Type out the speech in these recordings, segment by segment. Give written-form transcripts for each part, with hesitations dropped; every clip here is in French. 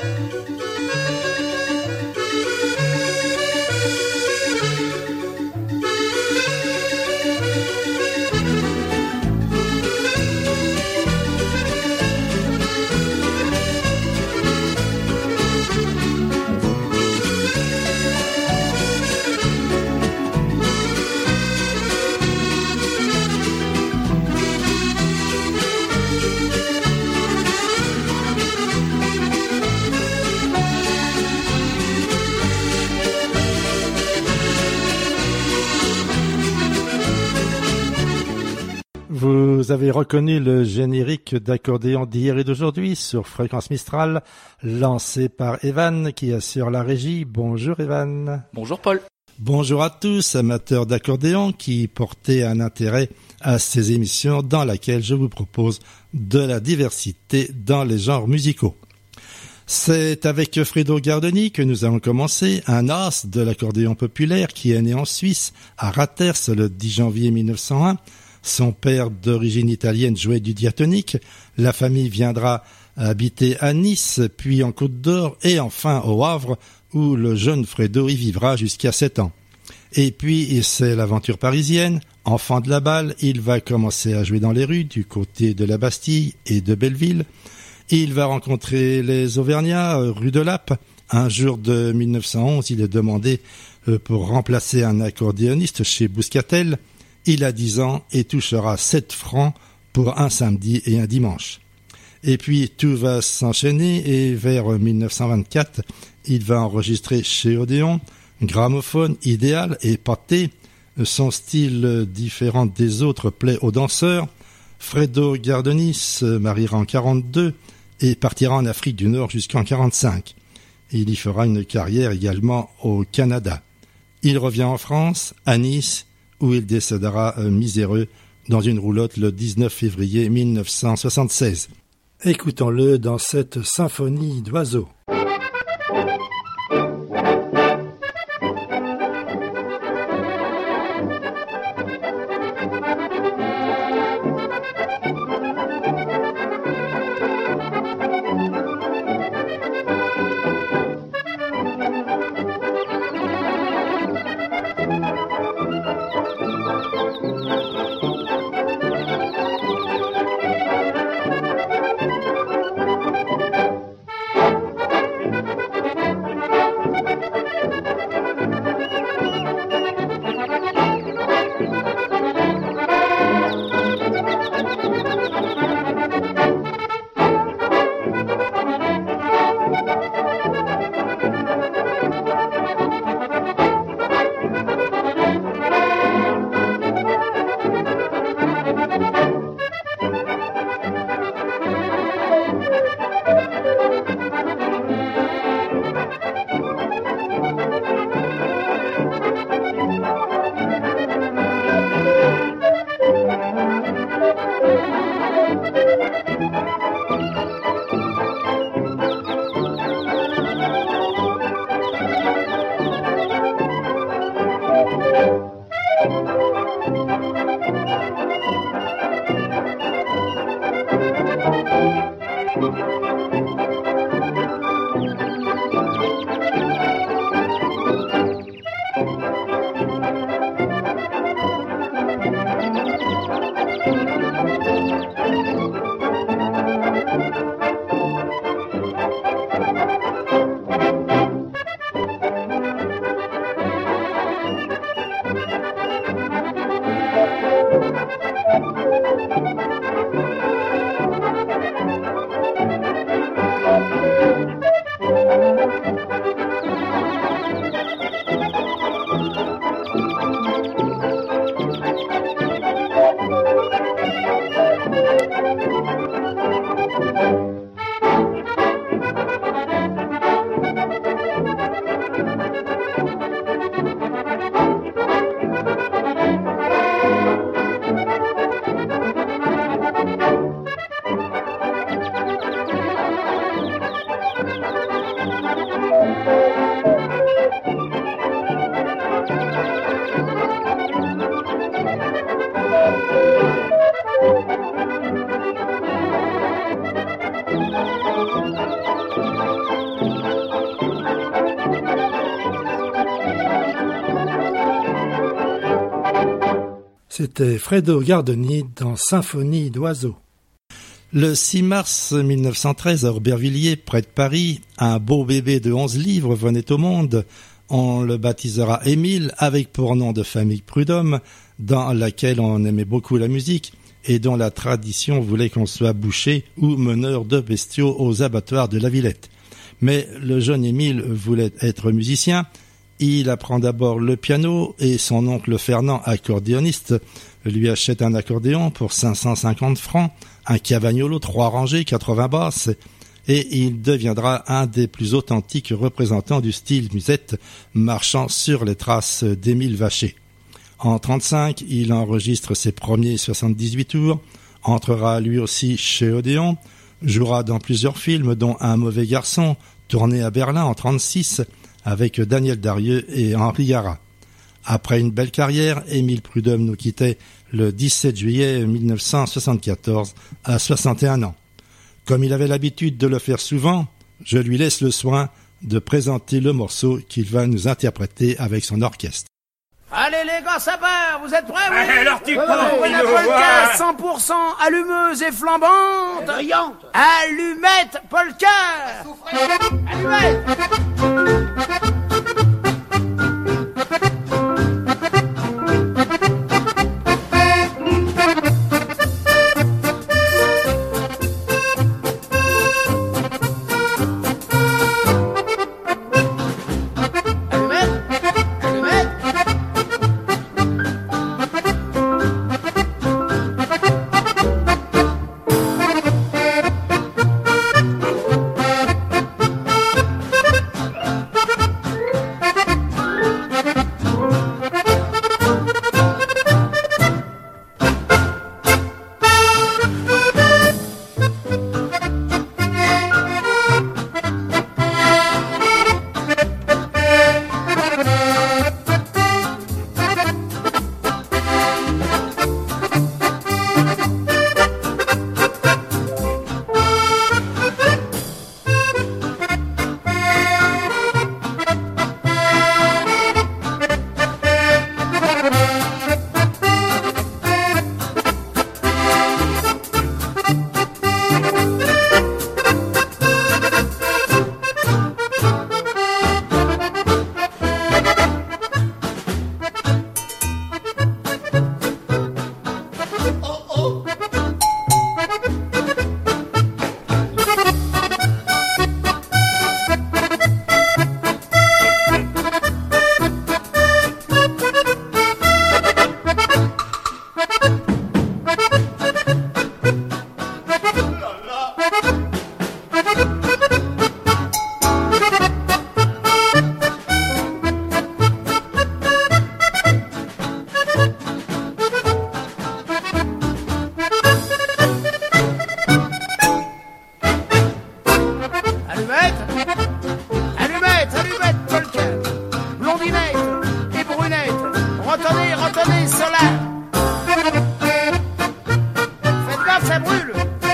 Vous avez reconnu le générique d'accordéon d'hier et d'aujourd'hui sur Fréquence Mistral, lancé par Evan qui assure la régie. Bonjour Evan. Bonjour Paul. Bonjour à tous, amateurs d'accordéon qui portaient un intérêt à ces émissions dans laquelle je vous propose de la diversité dans les genres musicaux. C'est avec Fredo Gardoni que nous allons commencer, un as de l'accordéon populaire qui est né en Suisse, à Raters le 10 janvier 1901. Son père, d'origine italienne, jouait du diatonique. La famille viendra habiter à Nice, puis en Côte d'Or et enfin au Havre, où le jeune Fredo y vivra jusqu'à 7 ans. Et puis, c'est l'aventure parisienne. Enfant de la balle, il va commencer à jouer dans les rues, du côté de la Bastille et de Belleville. Il va rencontrer les Auvergnats, rue de Lappe. Un jour de 1911, il est demandé pour remplacer un accordéoniste chez Bouscatel. Il a 10 ans et touchera 7 francs pour un samedi et un dimanche. Et puis tout va s'enchaîner et vers 1924, il va enregistrer chez Odéon, Gramophone, Idéal et Pâté. Son style différent des autres plaît aux danseurs. Fredo Gardoni se mariera en 42 et partira en Afrique du Nord jusqu'en 45. Il y fera une carrière également au Canada. Il revient en France, à Nice, où il décédera miséreux dans une roulotte le 19 février 1976. Écoutons-le dans cette symphonie d'oiseaux. C'était Fredo Gardoni dans Symphonie d'oiseaux. Le 6 mars 1913, à Aubervilliers, près de Paris, un beau bébé de 11 livres venait au monde. On le baptisera Émile, avec pour nom de famille Prudhomme, dans laquelle on aimait beaucoup la musique et dont la tradition voulait qu'on soit boucher ou meneur de bestiaux aux abattoirs de la Villette. Mais le jeune Émile voulait être musicien. Il apprend d'abord le piano et son oncle Fernand, accordéoniste, lui achète un accordéon pour 550 francs, un cavagnolo 3 rangées, 80 basses, et il deviendra un des plus authentiques représentants du style musette, marchant sur les traces d'Émile Vacher. En 1935, il enregistre ses premiers 78 tours, entrera lui aussi chez Odéon, jouera dans plusieurs films dont Un mauvais garçon, tourné à Berlin en 1936 avec Daniel Darieux et Henri Gara. Après une belle carrière, Émile Prudhomme nous quittait le 17 juillet 1974 à 61 ans. Comme il avait l'habitude de le faire souvent, je lui laisse le soin de présenter le morceau qu'il va nous interpréter avec son orchestre. Allez les gars, ça part, vous êtes prêts, oui? Alors tu La polka 100% allumeuse et flambante. Brillante. Allumette polka. Allumette. retenez cela. Faites gaffe, ça brûle.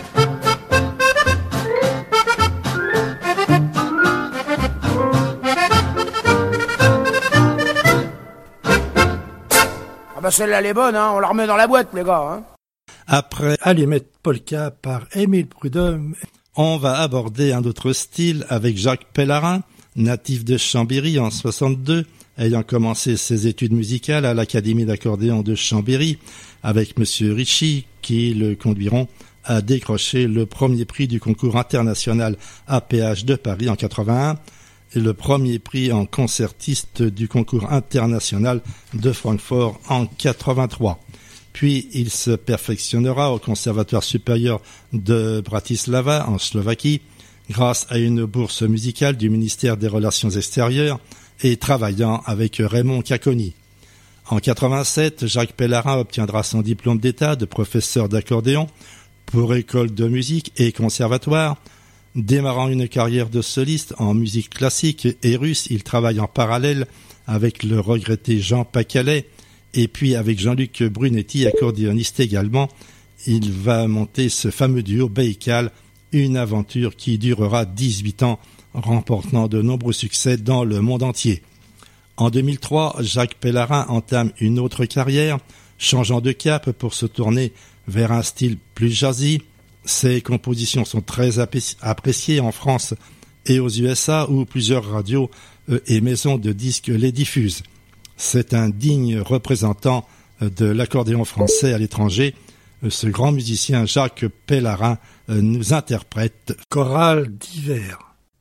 Ah bah celle-là elle est bonne, hein. On la remet dans la boîte les gars. Hein. Après Allumette Polka par Émile Prudhomme, on va aborder un autre style avec Jacques Pellarin, natif de Chambéry en 62, ayant commencé ses études musicales à l'Académie d'accordéon de Chambéry avec Monsieur Ricci, qui le conduiront à décrocher le premier prix du concours international APH de Paris en 81 et le premier prix en concertiste du concours international de Francfort en 83. Puis il se perfectionnera au Conservatoire supérieur de Bratislava en Slovaquie grâce à une bourse musicale du ministère des Relations extérieures et travaillant avec Raymond Cacconi. En 87, Jacques Pellarin obtiendra son diplôme d'État de professeur d'accordéon pour école de musique et conservatoire. Démarrant une carrière de soliste en musique classique et russe, il travaille en parallèle avec le regretté Jean Pacalet et puis avec Jean-Luc Brunetti, accordéoniste également. Il va monter ce fameux duo Baïkal, une aventure qui durera 18 ans, remportant de nombreux succès dans le monde entier. En 2003, Jacques Pellarin entame une autre carrière, changeant de cap pour se tourner vers un style plus jazzy. Ses compositions sont très appréciées en France et aux USA où plusieurs radios et maisons de disques les diffusent. C'est un digne représentant de l'accordéon français à l'étranger. Ce grand musicien Jacques Pellarin nous interprète Chorale d'hiver.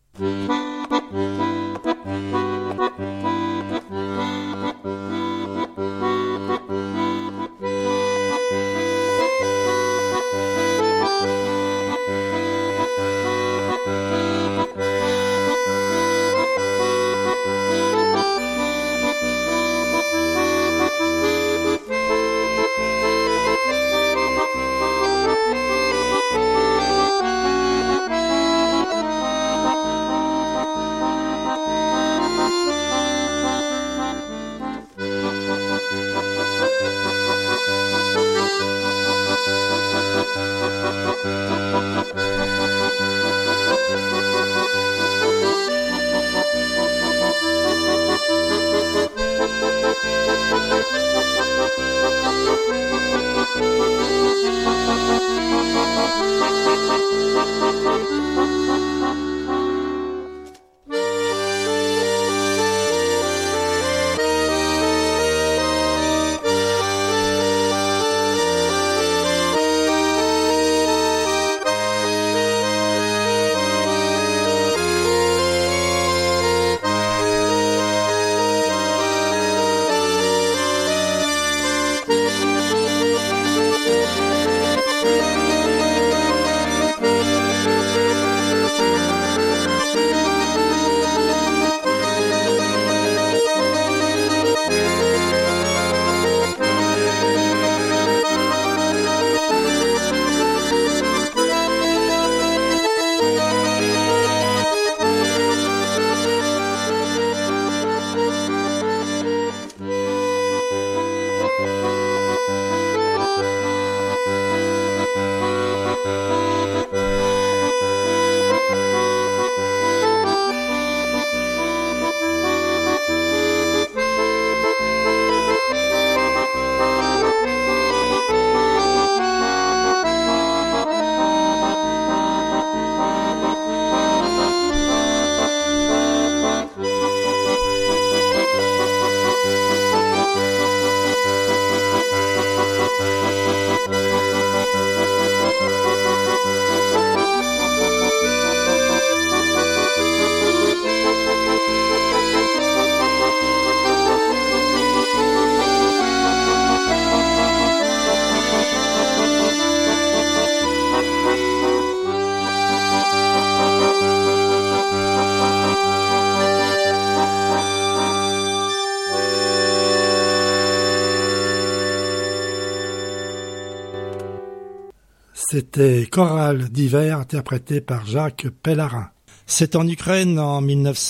C'était Chorale d'hiver interprété par Jacques Pellarin. C'est en Ukraine en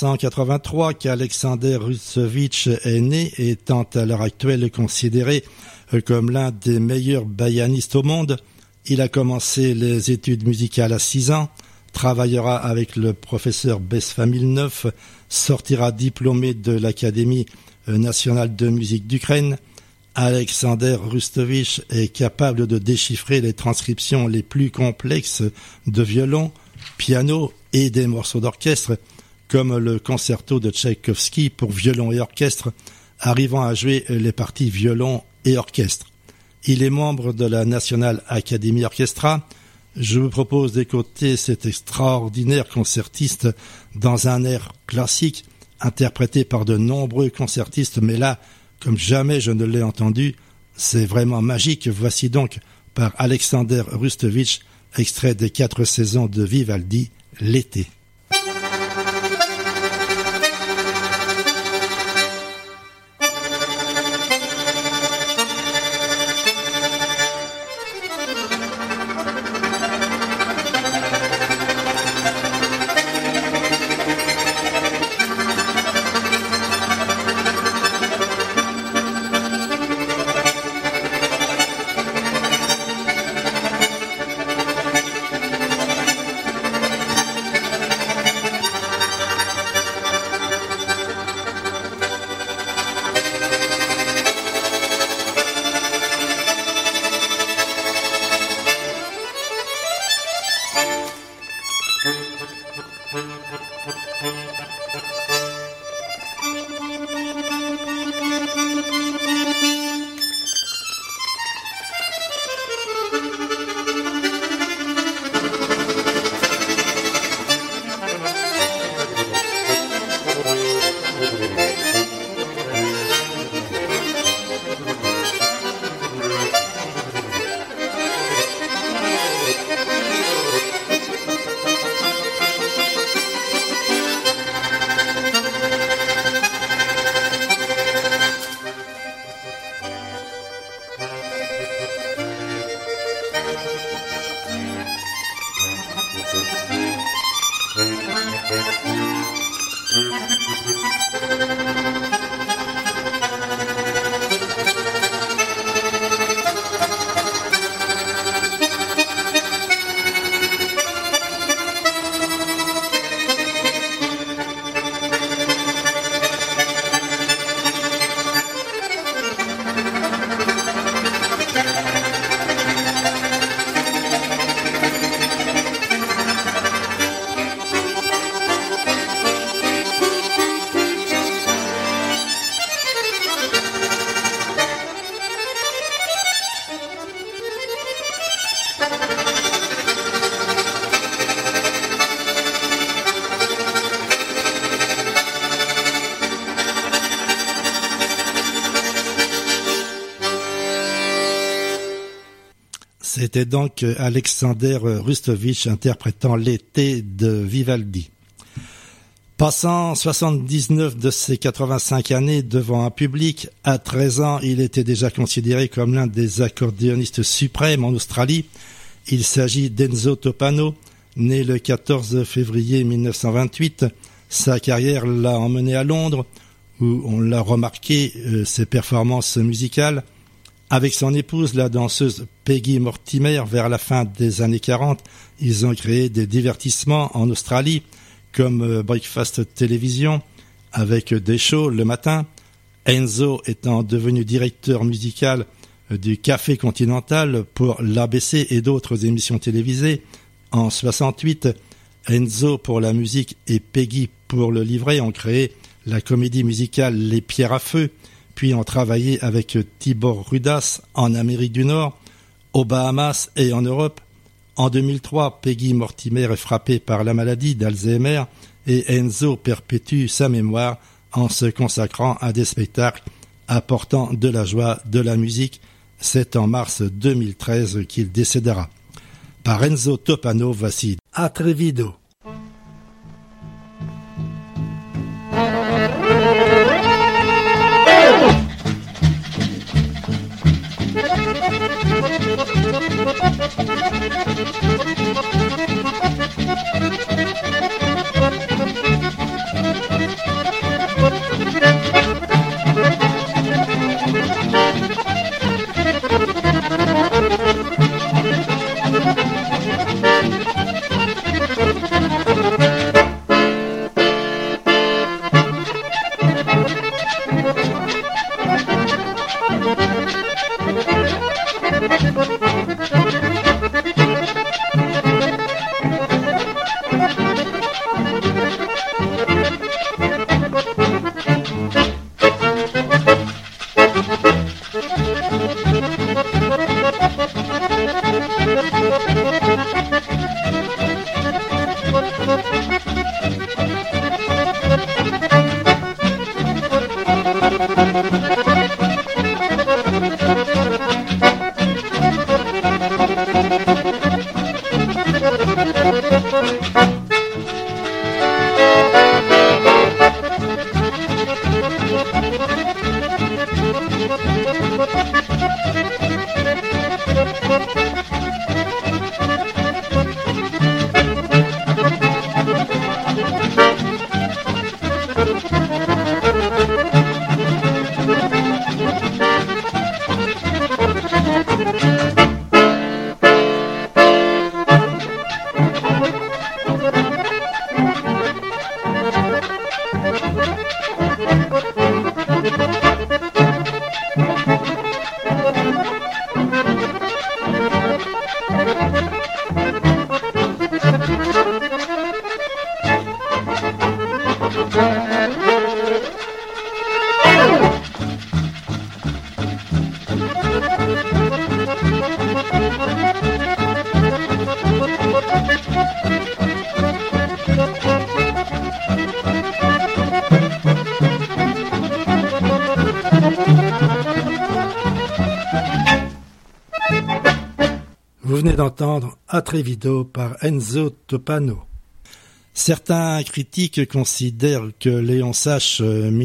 1983 qu'Alexander Rusovitch est né, étant à l'heure actuelle considéré comme l'un des meilleurs bayanistes au monde. Il a commencé les études musicales à 6 ans, travaillera avec le professeur Besfamilnev, sortira diplômé de l'Académie nationale de musique d'Ukraine. Alexander Rustovitch est capable de déchiffrer les transcriptions les plus complexes de violon, piano et des morceaux d'orchestre, comme le concerto de Tchaïkovski pour violon et orchestre, arrivant à jouer les parties violon et orchestre. Il est membre de la National Academy Orchestra. Je vous propose d'écouter cet extraordinaire concertiste dans un air classique, interprété par de nombreux concertistes, mais là, comme jamais je ne l'ai entendu, c'est vraiment magique. Voici donc par Alexander Rustovitch, extrait des 4 saisons de Vivaldi, l'été. C'était donc Alexander Rustovich interprétant l'été de Vivaldi. Passant 79 de ses 85 années devant un public, à 13 ans, il était déjà considéré comme l'un des accordéonistes suprêmes en Australie. Il s'agit d'Enzo Topano, né le 14 février 1928. Sa carrière l'a emmené à Londres, où on l'a remarqué ses performances musicales. Avec son épouse, la danseuse Peggy Mortimer, vers la fin des années 40, ils ont créé des divertissements en Australie, comme Breakfast Television, avec des shows le matin. Enzo étant devenu directeur musical du Café Continental pour l'ABC et d'autres émissions télévisées. En 68, Enzo pour la musique et Peggy pour le livret ont créé la comédie musicale Les Pierres à Feu, puis ont travaillé avec Tibor Rudas en Amérique du Nord, aux Bahamas et en Europe. En 2003, Peggy Mortimer est frappée par la maladie d'Alzheimer et Enzo perpétue sa mémoire en se consacrant à des spectacles apportant de la joie, de la musique. C'est en mars 2013 qu'il décédera. Par Enzo Topano, voici Atrevido. venez d'entendre Atrevido par Enzo Topano. Certains critiques considèrent que Léon Sache,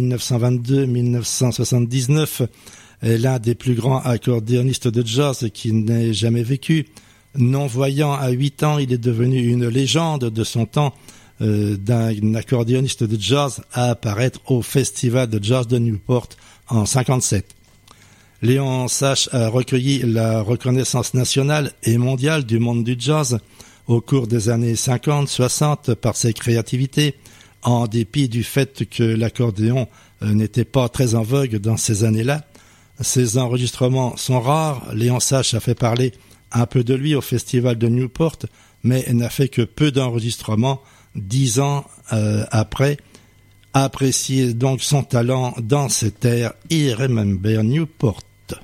1922-1979, est l'un des plus grands accordéonistes de jazz qui n'ait jamais vécu. Non-voyant à 8 ans, il est devenu une légende de son temps, d'un accordéoniste de jazz à apparaître au Festival de Jazz de Newport en 1957. Léon Sache a recueilli la reconnaissance nationale et mondiale du monde du jazz au cours des années 50-60 par ses créativités, en dépit du fait que l'accordéon n'était pas très en vogue dans ces années-là. Ses enregistrements sont rares. Léon Sache a fait parler un peu de lui au Festival de Newport, mais n'a fait que peu d'enregistrements 10 ans après. Appréciez donc son talent dans cette ère I Remember Newport.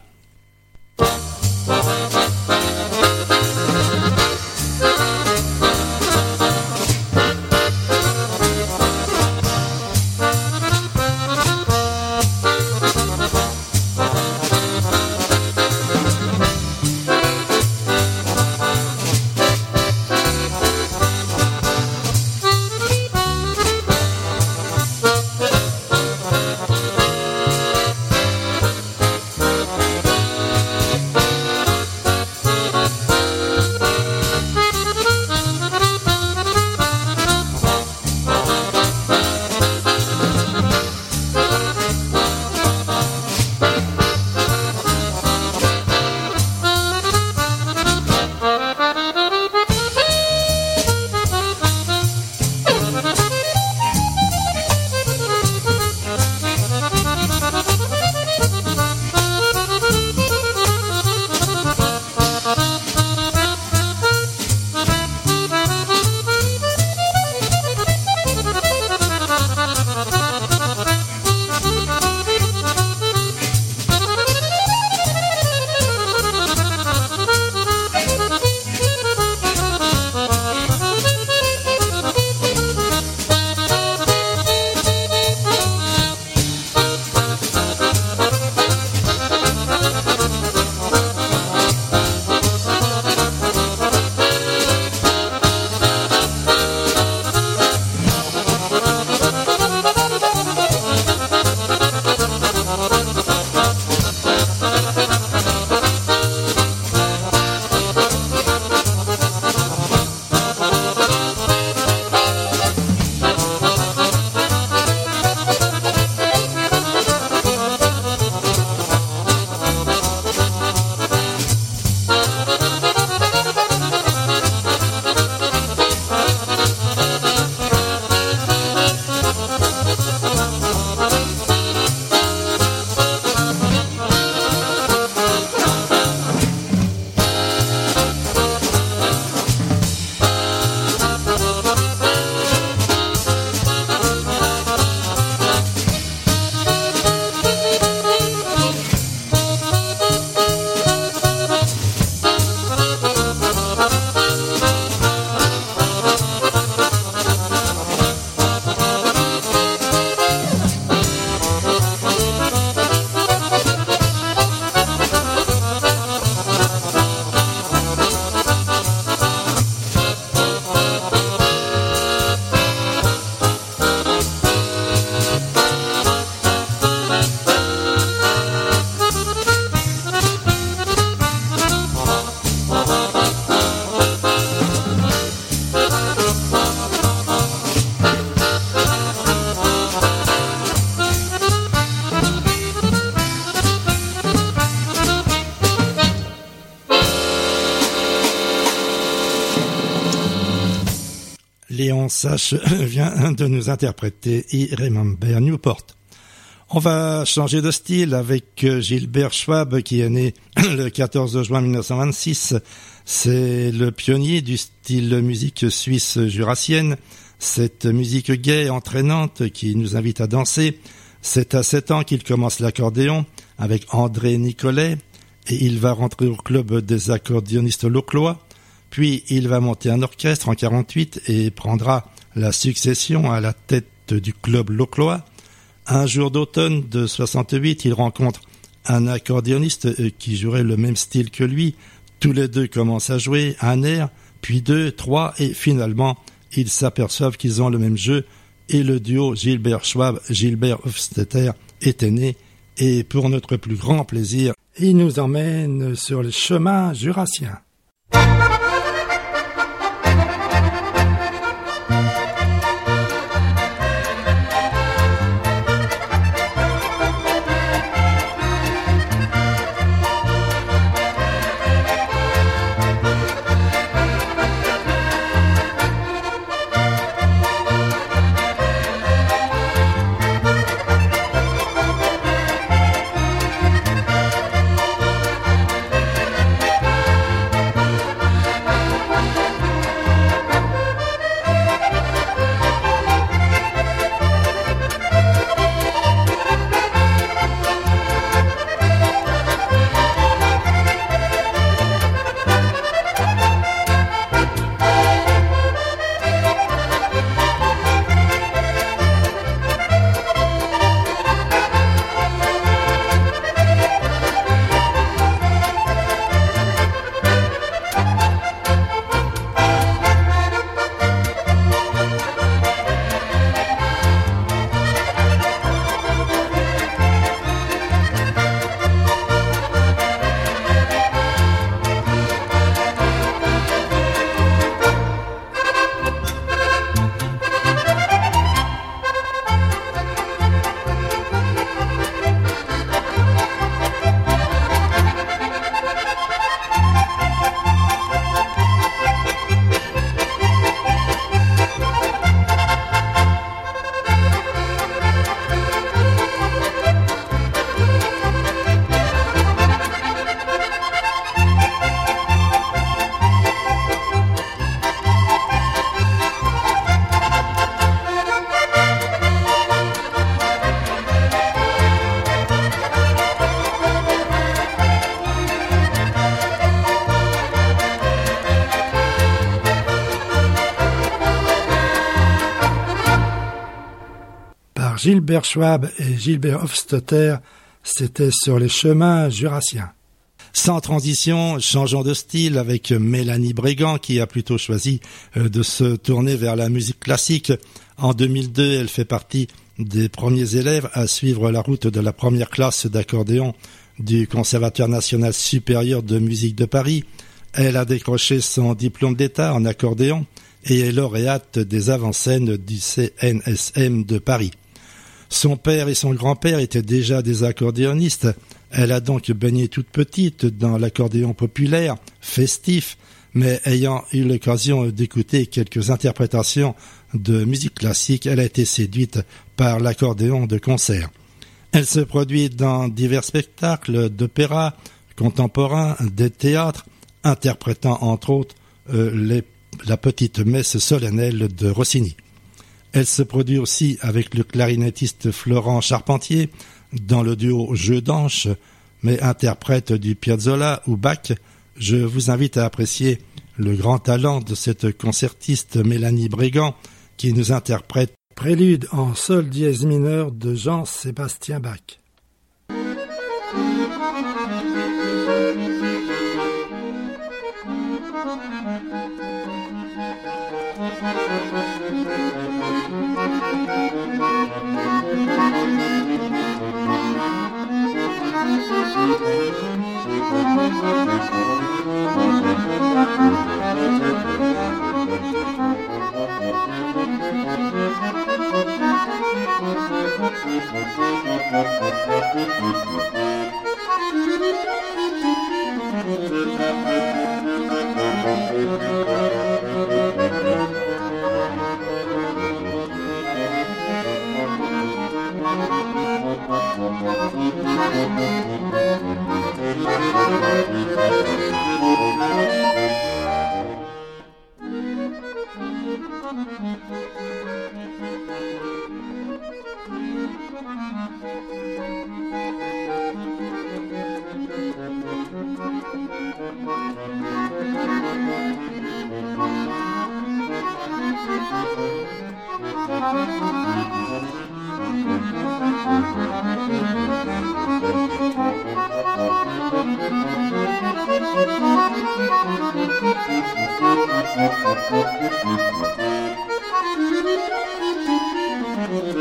Léon Sache vient de nous interpréter I Remember Newport. On va changer de style avec Gilbert Schwab qui est né le 14 juin 1926. C'est le pionnier du style musique suisse jurassienne, cette musique gaie, entraînante qui nous invite à danser. C'est à 7 ans qu'il commence l'accordéon avec André Nicolet et il va rentrer au club des accordéonistes loclois. Puis il va monter un orchestre en 48 et prendra la succession à la tête du club loclois. Un jour d'automne de 68, il rencontre un accordéoniste qui jouerait le même style que lui, Tous les deux commencent à jouer un air, puis 2, 3 et finalement ils s'aperçoivent qu'ils ont le même jeu et le duo Gilbert Schwab-Gilbert Hofstetter était né et pour notre plus grand plaisir, il nous emmène sur les chemins jurassiens. Gilbert Schwab et Gilbert Hofstetter, c'était sur les chemins jurassiens. Sans transition, changeons de style avec Mélanie Brégant qui a plutôt choisi de se tourner vers la musique classique. En 2002, elle fait partie des premiers élèves à suivre la route de la première classe d'accordéon du Conservatoire national supérieur de musique de Paris. Elle a décroché son diplôme d'État en accordéon et est lauréate des avant-scènes du CNSM de Paris. Son père et son grand-père étaient déjà des accordéonistes. Elle a donc baigné toute petite dans l'accordéon populaire, festif, mais ayant eu l'occasion d'écouter quelques interprétations de musique classique, elle a été séduite par l'accordéon de concert. Elle se produit dans divers spectacles d'opéra contemporains, des théâtres, interprétant entre autres la petite messe solennelle de Rossini. Elle se produit aussi avec le clarinettiste Florent Charpentier dans le duo Jeu d'Anche, mais interprète du Piazzolla ou Bach. Je vous invite à apprécier le grand talent de cette concertiste Mélanie Brégant qui nous interprète Prélude en sol dièse mineur de Jean-Sébastien Bach.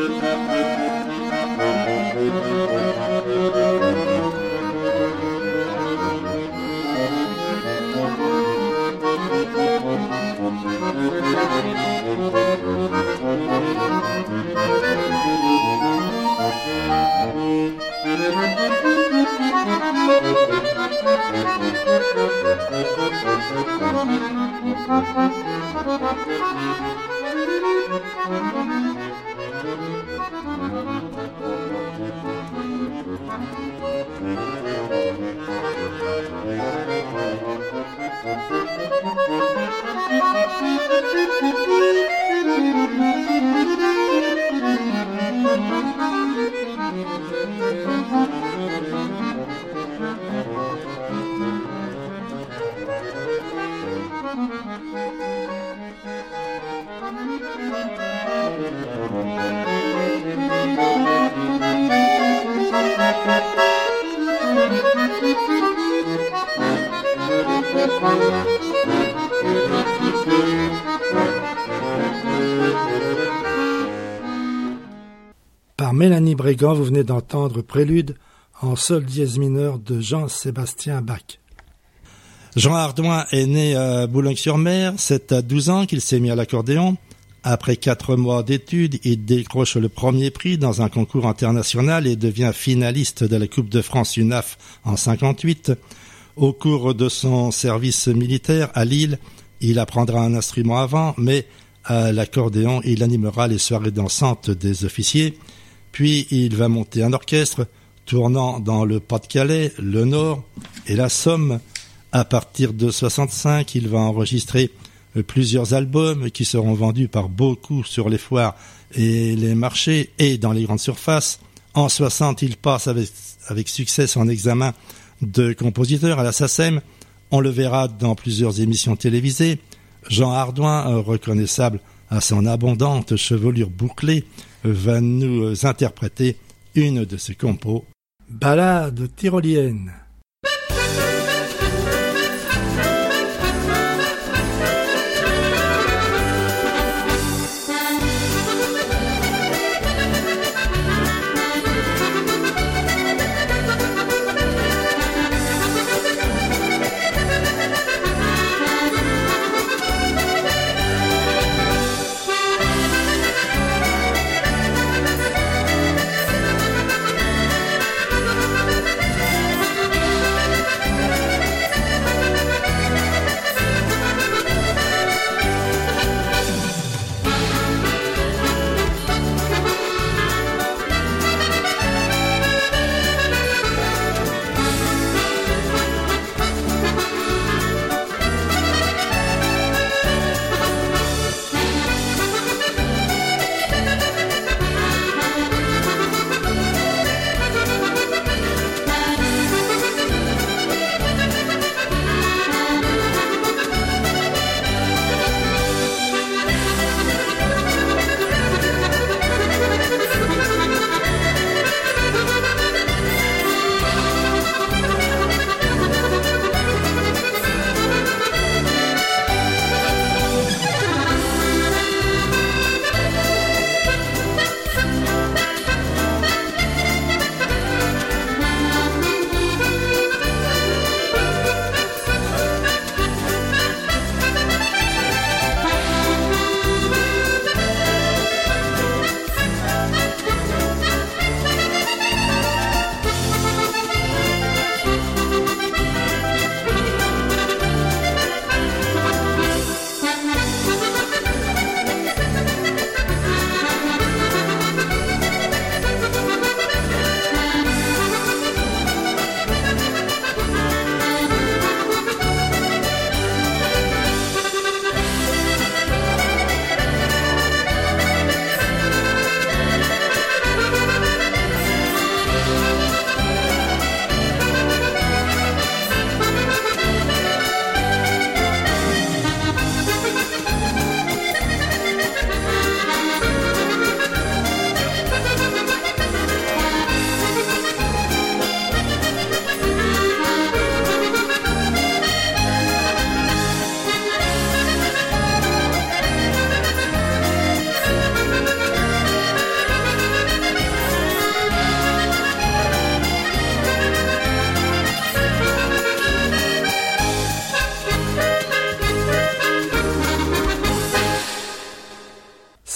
Par Mélanie Brégant, vous venez d'entendre Prélude en sol dièse mineur de Jean-Sébastien Bach. Jean Hardouin est né à Boulogne-sur-Mer. C'est à 12 ans qu'il s'est mis à l'accordéon. Après 4 mois d'études, il décroche le premier prix dans un concours international et devient finaliste de la Coupe de France UNAF en 58. Au cours de son service militaire à Lille, il apprendra un instrument avant, mais à l'accordéon, il animera les soirées dansantes des officiers. Puis il va monter un orchestre, tournant dans le Pas-de-Calais, le Nord et la Somme. À partir de 65, il va enregistrer plusieurs albums qui seront vendus par beaucoup sur les foires et les marchés et dans les grandes surfaces. En 60, il passe avec succès son examen de compositeur à la SACEM. On le verra dans plusieurs émissions télévisées. Jean Hardouin, reconnaissable à son abondante chevelure bouclée, va nous interpréter une de ses compos. Ballade tyrolienne.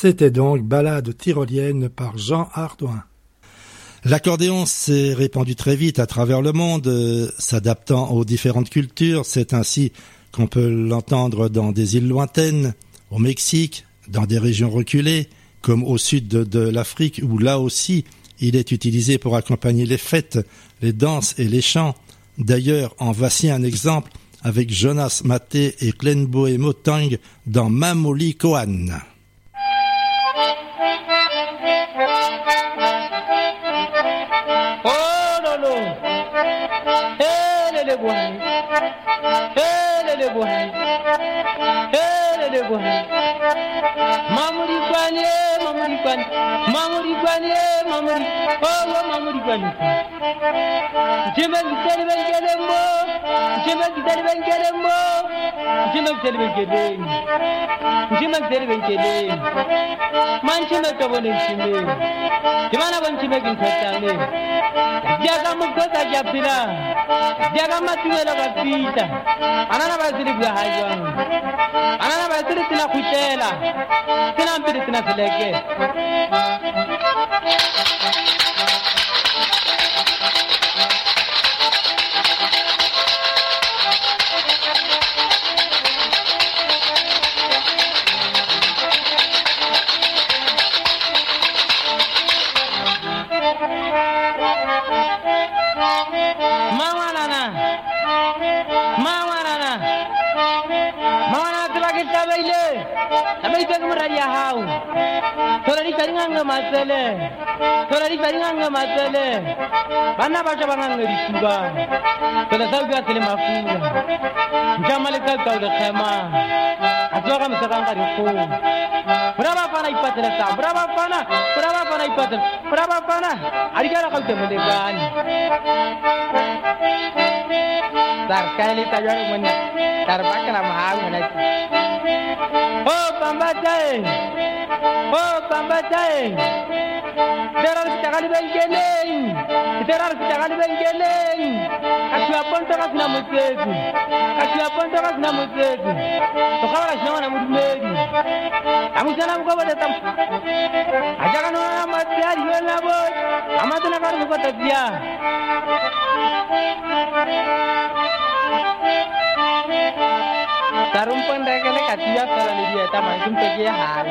C'était donc Ballade tyrolienne par Jean Hardouin. L'accordéon s'est répandu très vite à travers le monde, s'adaptant aux différentes cultures. C'est ainsi qu'on peut l'entendre dans des îles lointaines, au Mexique, dans des régions reculées, comme au sud de l'Afrique, où là aussi il est utilisé pour accompagner les fêtes, les danses et les chants. D'ailleurs, en voici un exemple avec Jonas Maté et Glenboe Motang dans Mamuli Kohan. Bana bacha banga ngirisuba tola sauga tele mafuga jamale ka tawle khema atwa msakanga riko brava pana ipatela sa brava pana ipatela brava pana arigara ka temele gani sarkali tajari monna tarbakana mahauna oh pambatae Derar sitakali bengeleng Kasua ponto kasina mutezi Tokawala shinawa na mudumeri Amusana mkwa tam Ajaka nona matiari yola boy Amatuna karu mkota pia Tarumpan rekele katia sala lidia tamankum tekia hal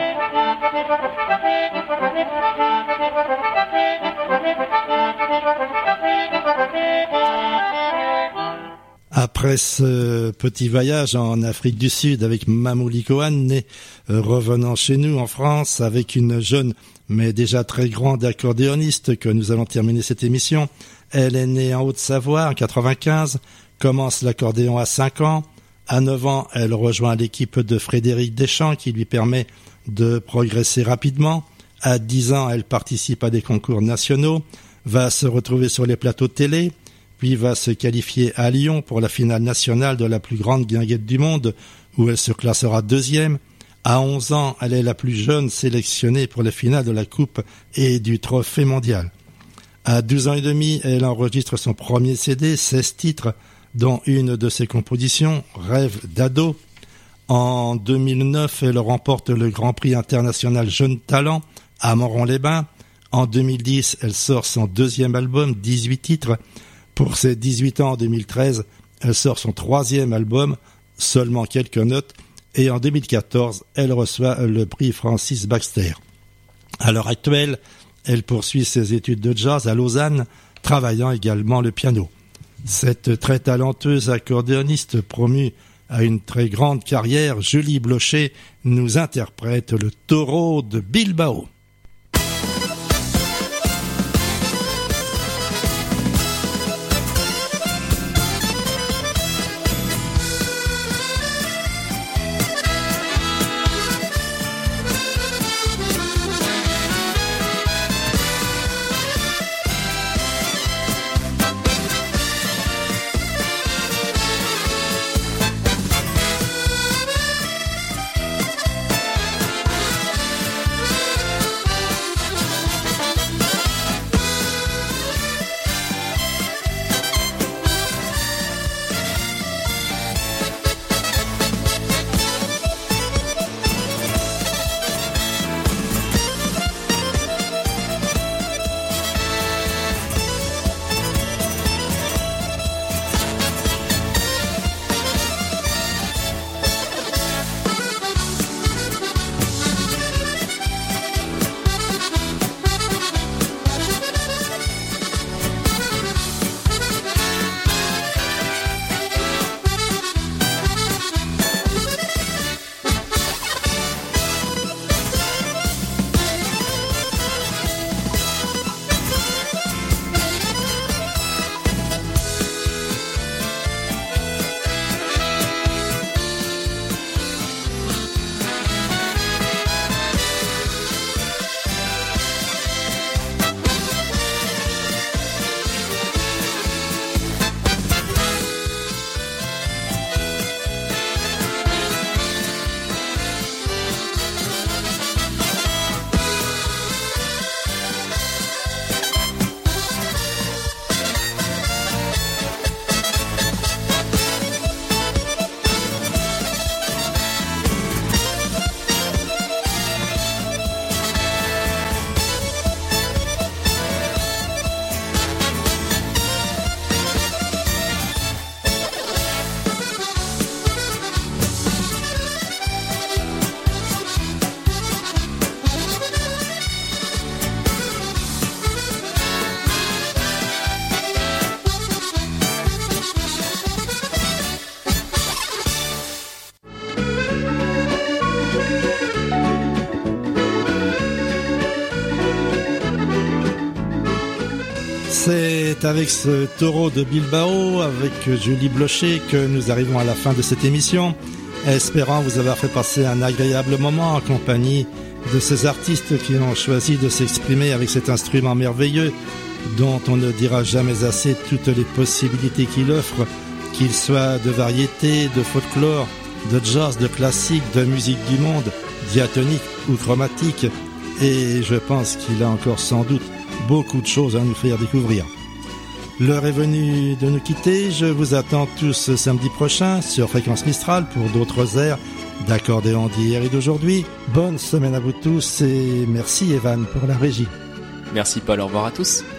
Après ce petit voyage en Afrique du Sud avec Mamuli Kohan, revenant chez nous en France avec une jeune mais déjà très grande accordéoniste que nous allons terminer cette émission. Elle est née en Haute-Savoie en 95, commence l'accordéon à 5 ans. À 9 ans, elle rejoint l'équipe de Frédéric Deschamps qui lui permet de progresser rapidement. À 10 ans, elle participe à des concours nationaux, va se retrouver sur les plateaux télé, puis va se qualifier à Lyon pour la finale nationale de la plus grande guinguette du monde, où elle se classera 2e. À 11 ans, elle est la plus jeune sélectionnée pour la finale de la Coupe et du Trophée mondial. À 12 ans et demi, elle enregistre son premier CD, 16 titres, dont une de ses compositions, Rêve d'ado. En 2009, elle remporte le Grand Prix international Jeune Talent à Moron-les-Bains. En 2010, elle sort son deuxième album, 18 titres. Pour ses 18 ans en 2013, elle sort son troisième album, Seulement quelques notes. Et en 2014, elle reçoit le prix Francis Baxter. À l'heure actuelle, elle poursuit ses études de jazz à Lausanne, travaillant également le piano. Cette très talenteuse accordéoniste promue à une très grande carrière, Julie Blocher, nous interprète le Taureau de Bilbao. C'est avec ce taureau de Bilbao, avec Julie Blochet, que nous arrivons à la fin de cette émission, espérant vous avoir fait passer un agréable moment en compagnie de ces artistes qui ont choisi de s'exprimer avec cet instrument merveilleux dont on ne dira jamais assez toutes les possibilités qu'il offre, qu'il soit de variété, de folklore, de jazz, de classique, de musique du monde, diatonique ou chromatique, et je pense qu'il a encore sans doute beaucoup de choses à nous faire découvrir. L'heure est venue de nous quitter, je vous attends tous samedi prochain sur Fréquence Mistral pour d'autres airs d'accordéon d'hier et d'aujourd'hui. Bonne semaine à vous tous et merci Evan pour la régie. Merci Paul, au revoir à tous.